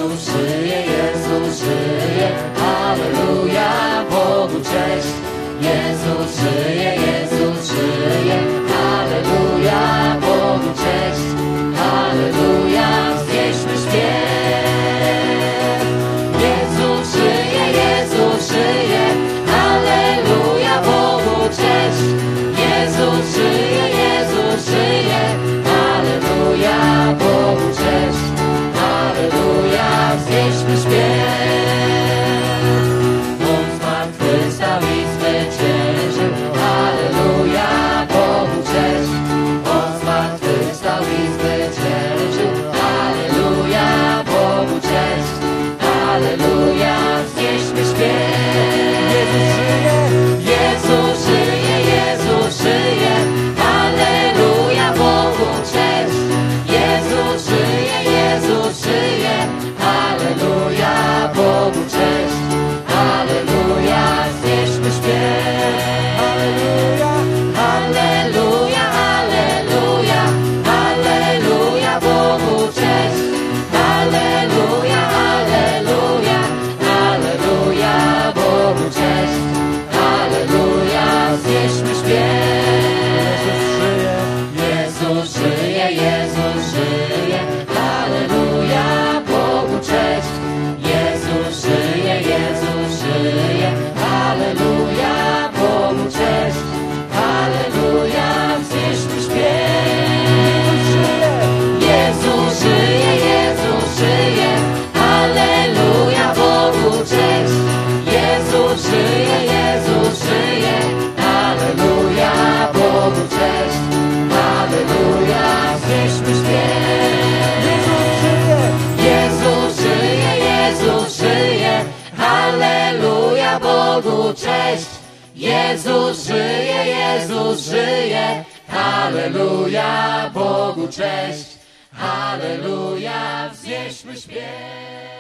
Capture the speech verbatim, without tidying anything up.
Jezus żyje, Jezus żyje, halleluja, Bogu cześć. Jezus żyje, Jezus żyje, halleluja, Bogu cześć. Halleluja, wznieśmy śpiew. Jezus żyje, Jezus żyje, halleluja, Bogu cześć. Jezus żyje, Jezus żyje, halleluja, Bogu cześć. Halleluja, wznieśmy śpiew. On zmartwychwstał i zwyciężył, halleluja, Bogu cześć. On zmartwychwstał i zwyciężył, halleluja, Bogu cześć. Halleluja, wznieśmy śpiew. Jezus żyje, Jezus żyje, halleluja, Bogu cześć. Jezus żyje, Jezus żyje, halleluja, Bogu cześć. Halleluja, wznieśmy śpiew. Halleluja, halleluja, halleluja, Bogu cześć. Halleluja, halleluja, halleluja, Bogu cześć. Halleluja, wznieśmy śpiew. Jezus żyje, Jezus żyje, halleluja, Bogu cześć. Jezus żyje, Jezus żyje, halleluja, Bogu cześć. Halleluja, wznieśmy śpiew. Jezus żyje, Jezus żyje, halleluja, Bogu cześć. Jezus żyje, Jezus żyje, halleluja, Bogu cześć. Halleluja, wznieśmy śpiew. Jezus żyje, Jezus żyje, halleluja, Bogu cześć. Jezus żyje, Jezus żyje, halleluja, Bogu cześć. Halleluja, wznieśmy śpiew.